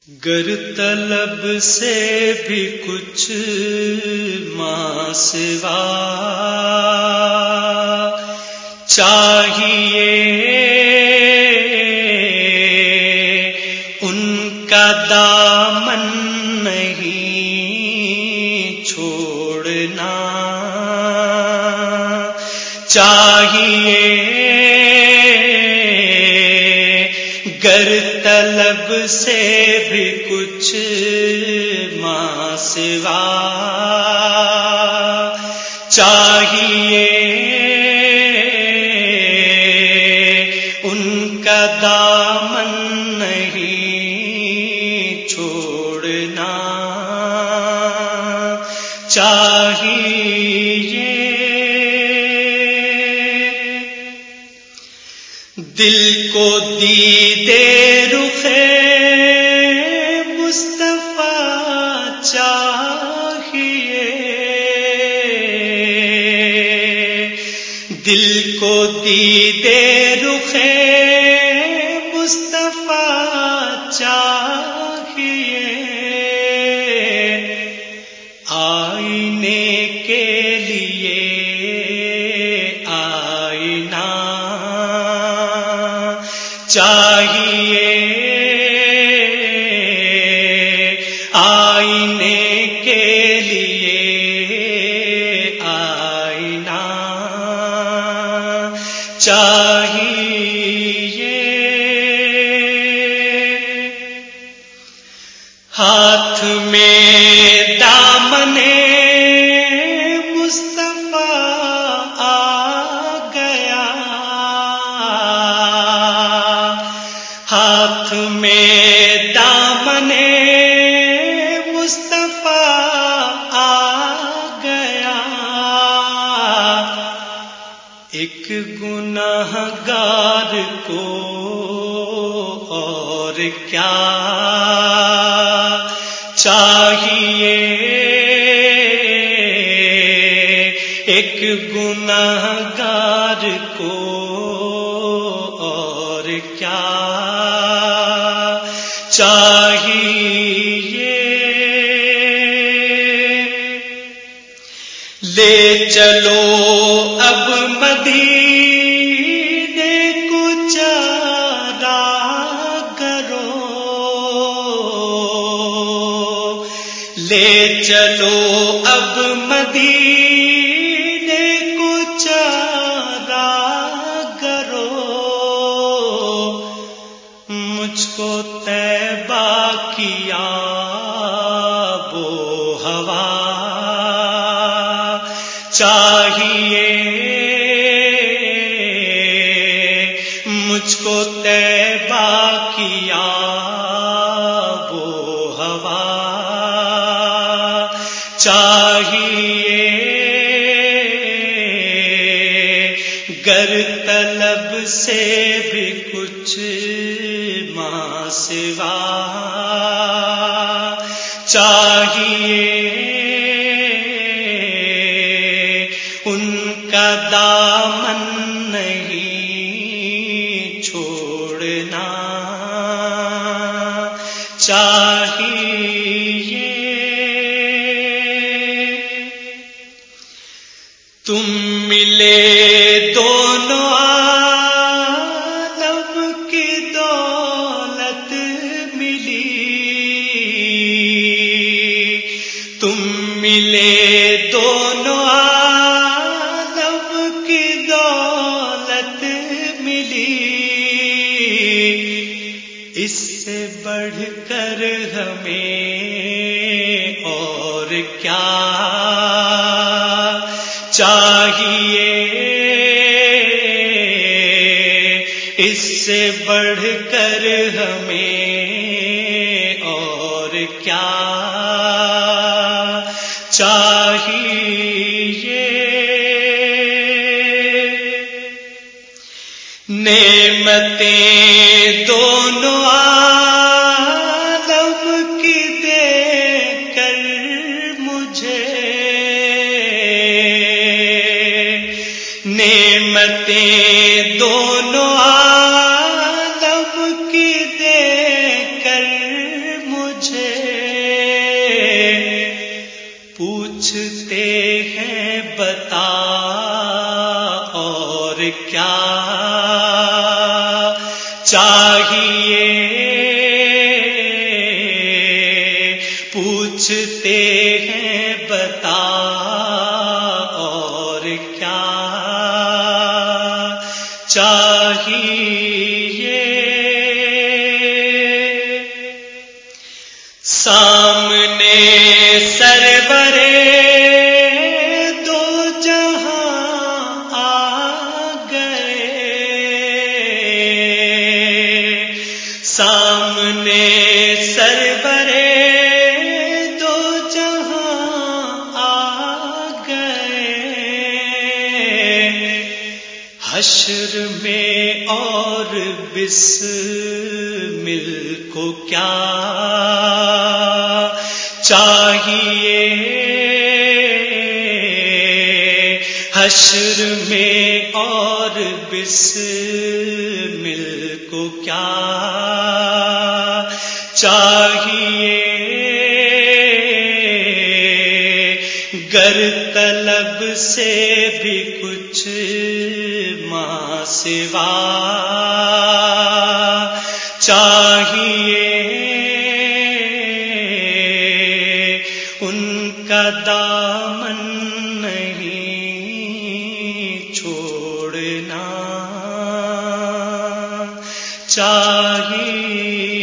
گر طلب سے بھی کچھ ماں سوا چاہیے، ان کا دامن نہیں چھوڑنا چاہیے، گر طلب سے بھی کچھ ماں سوا چاہیے، ان کا دامن نہیں چھوڑنا چاہیے، دل کو دیدے رخ مصطفیٰ چاہیے، دل کو دیدے رخ مصطفیٰ چاہیے، آئینے کے لیے آئینہ چاہیے، آئینے کے لیے آئینہ چاہیے، ہاتھ میں دامن مصطفیٰ آ گیا، ہاتھ میں دامن مصطفیٰ آ گیا، ایک گنہگار کو اور کیا چاہیے، ایک گنہگار کو اور کیا چاہیے، لے چلو اب مدینے کو چاراگرو، لے چلو اب مدینے کو چاراگرو، مجھ کو طیبہ کی آب و ہوا چاہیے، مجھ کو طیبہ کی آب و ہوا چاہیے، گر طلب سے بھی کچھ ماں سوا چاہیے، ان کا دامن نہیں چھوڑنا چاہیے، تم ملے دونوں عالم کی دولت ملی، تم ملے دونوں عالم کی دولت ملی، اس سے بڑھ کر ہمیں اور کیا چاہیے، اس سے بڑھ کر ہمیں اور کیا چاہیے، نعمتیں دونوں عالم کی دے کر مجھے، نعمتیں دونوں عالم کی دے کر کیا چاہیے پوچھتے ہیں بتا اور کیا چاہیے سامنے سرورے دو جہاں آ گئے سامنے سرورے دو جہاں آ گئے حشر میں اور بسمل کو کیا چاہیے حشر میں اور بسمل کو کیا چاہیے گر طلب سے بھی کچھ ماں سوا چاہیے ان کا دامن نہیں چھوڑنا چاہیے